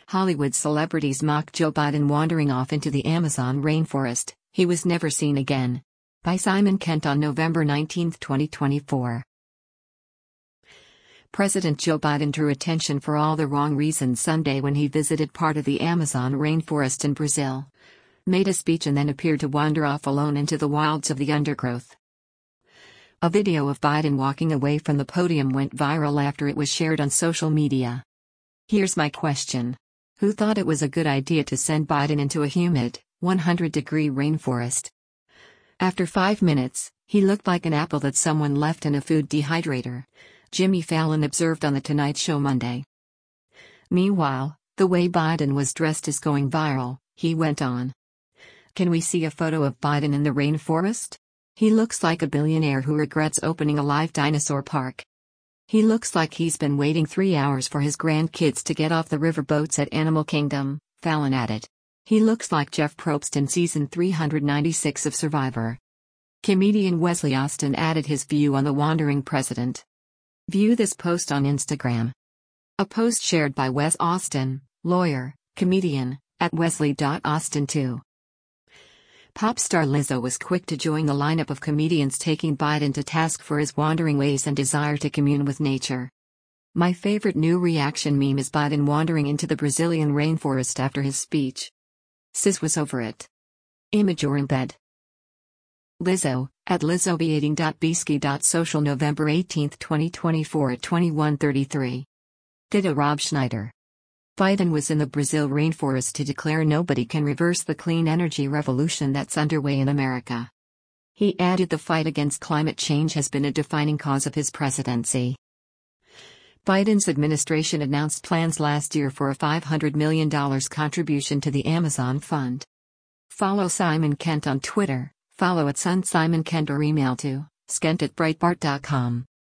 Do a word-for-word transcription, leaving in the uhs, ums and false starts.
Hollywood celebrities mock Joe Biden wandering off into the Amazon rainforest. He was never seen again. By Simon Kent on November nineteenth, twenty twenty-four. President Joe Biden drew attention for all the wrong reasons Sunday when he visited part of the Amazon rainforest in Brazil, made a speech and then appeared to wander off alone into the wilds of the undergrowth. A video of Biden walking away from the podium went viral after it was shared on social media. Here's my question. Who thought it was a good idea to send Biden into a humid, one hundred degree rainforest? After five minutes, he looked like an apple that someone left in a food dehydrator, Jimmy Fallon observed on The Tonight Show Monday. Meanwhile, the way Biden was dressed is going viral, he went on. Can we see a photo of Biden in the rainforest? He looks like a billionaire who regrets opening a live dinosaur park. He looks like he's been waiting three hours for his grandkids to get off the riverboats at Animal Kingdom, Fallon added. He looks like Jeff Probst in season three hundred ninety-six of Survivor. Comedian Wesley Austin added his view on the wandering president. View this post on Instagram. A post shared by Wes Austin, lawyer, comedian, at wesley dot austin two. Pop star Lizzo was quick to join the lineup of comedians taking Biden to task for his wandering ways and desire to commune with nature. My favorite new reaction meme is Biden wandering into the Brazilian rainforest after his speech. Sis was over it. Image or embed. Lizzo, at lizzobeating.bsky.social November eighteenth, twenty twenty-four at twenty-one thirty-three. Dida Rob Schneider. Biden was in the Brazil rainforest to declare nobody can reverse the clean energy revolution that's underway in America. He added the fight against climate change has been a defining cause of his presidency. Biden's administration announced plans last year for a five hundred million dollars contribution to the Amazon Fund. Follow Simon Kent on Twitter, follow at Sun Simon Kent or email to skent at breitbart dot com.